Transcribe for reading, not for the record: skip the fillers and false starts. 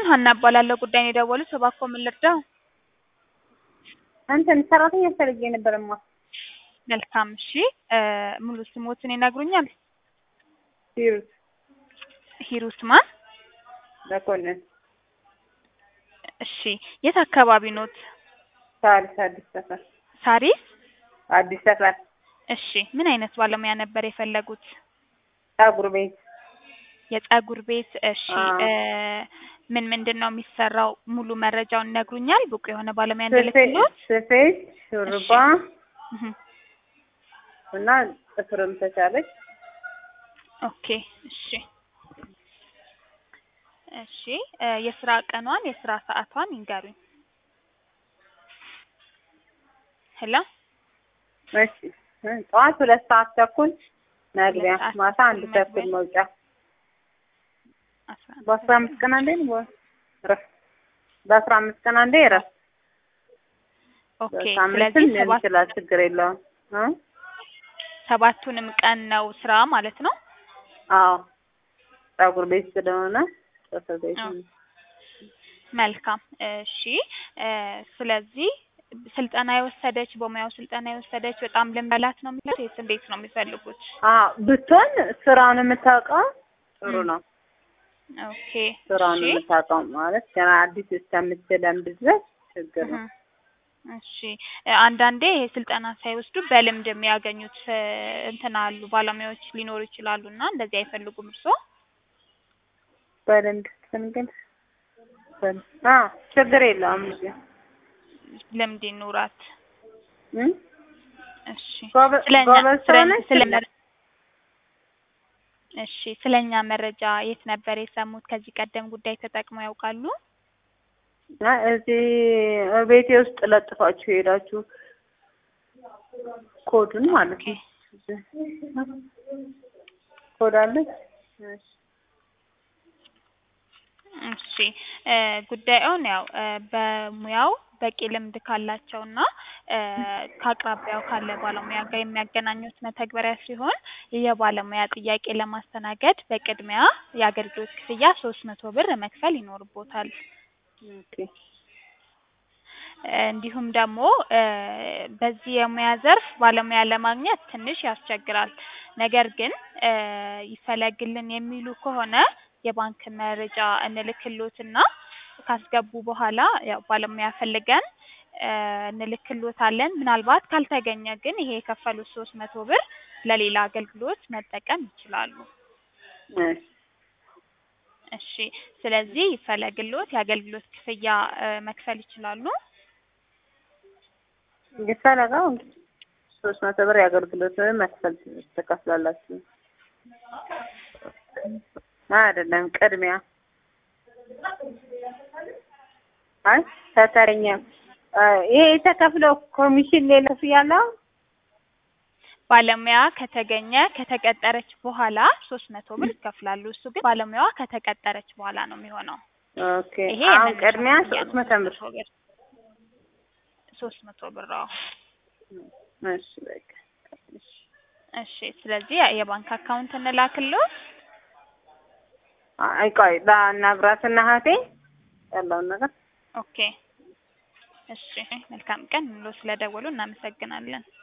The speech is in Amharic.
ሀና እባላለሁ። ጉዳይ ነው የደወሉት። እባክዎ ምን ልርዳው? አንተን ሰራተኛ ፈልጌ ነበርማ። መልካም እሺ። ሙሉ ስሞትን ይነግሩኛል? ሂሩት ሂሩት ማን? መኮንን። እሺ የት አካባቢ ኖት? ሳሪስ አዲስ ሰፈር። ሳሪስ አዲስ ሰፈር። እሺ ምን አይነት ባለሙያ ነበር የፈለጉት? ፀጉር ቤት። የፀጉር ቤት። እሺ ምንድነው የሚሰራው? ሙሉ መረጃውን ይነግሩኛል? ብቁ የሆነ ባለሙያ እንደልክሎት። ስፌት፣ ሹሩባ እህ እና ጥፍርም ተቻለች። ኦኬ እሺ እሺ የስራ ቀኗን የስራ ሰዓቷን ይንገሩኝ። ሄሎ እሺ ጠዋት 2 ሰዓት ተኩል መግቢያ፣ ማታ 1 ተኩል መውጫ። 15 ቀን አንዴ ነው እረፍት። በ15 ቀን አንዴ እረፍት። ኦኬ ስለዚህ ይችላል፣ ችግር የለውም። ሰባቱንም ቀን ነው ስራ ማለት ነው? አዎ ፀጉር ቤት ስለሆነ ጥፍር ቤት። መልካም እሺ። ስለዚህ ስልጠና የወሰደች በሙያው ስልጠና የወሰደች በጣም ልምድ ያላት ነው የሚሉት? እንዴት ነው የሚፈልጉት? ብትሆን ስራውን የምታውቀው ጥሩ ነው። ኦኬ ስራውን የምታውቀው ማለት ገና አዲስ እስከምትለምድ ድረስ ችግር ነው። እሺ አንዳንዴ ይሄ ስልጠና ሳይወስዱ በልምድ የሚያገኙት እንትን አሉ ባለሙያዎች ሊኖሩ ይችላሉና እንደዚህ አይፈልጉም እርሶ? በልምድ ስንገል ችግር የለውም። ልምድ ይኑራት። እሺ ስለኛ መረጃ የት ነበር የሰሙት? ከዚህ ቀደም ጉዳይ ተጠቅመው ያውቃሉ? እዚህ ቤቴ ውስጥ ለጥፋችሁ ሄዳችሁ ኮዱን ማለት ነው። ኮድ አለ። እሺ ጉዳዩን ያው በሙያው በቂ ልምድ ካላቸውና ከአቅራቢያው ካለ ባለሙያ ጋር የሚያገናኙት መተግበሪያ ሲሆን የባለሙያ ጥያቄ ለማስተናገድ በቅድሚያ የአገልግሎት ክፍያ 300 ብር መክፈል ይኖርቦታል። ኦኬ እንዲሁም ደግሞ በዚህ የሙያ ዘርፍ ባለሙያ ለማግኘት ትንሽ ያስቸግራል። ነገር ግን ይፈለግልን የሚሉ ከሆነ የባንክ መረጃ እንልክሎትና ካስገቡ በኋላ ያው ባለሙያ ፈልገን እንልክሎታለን። ምናልባት ካልተገኘ ግን ይሄ የከፈሉት 300 ብር ለሌላ አገልግሎት መጠቀም ይችላሉ። እሺ ስለዚህ ይፈለግሎት የአገልግሎት ክፍያ መክፈል ይችላሉ። ይፈለጋው 300 ብር የአገልግሎት መክፈል ትከፍላላችሁ አይደለም? ቅድሚያ ተተረኛ ይሄ የተከፈለው ኮሚሽን ሌላ ያለው ባለሙያ ከተቀጠረች በኋላ 300 ብር ይከፍላሉ። እሱ ግን ባለሙያዋ ከተቀጠረች በኋላ ነው የሚሆነው። ኦኬ አሁን ቅድሚያ 300 ብር 300 ብር። እሺ በቃ እሺ ስለዚህ የባንክ አካውንት እንላክልዎ። ቆይ ላናግራትና እህቴ ያለውን ነገር። ኦኬ እሺ መልካም ቀን። ስለደወሉ እናመሰግናለን።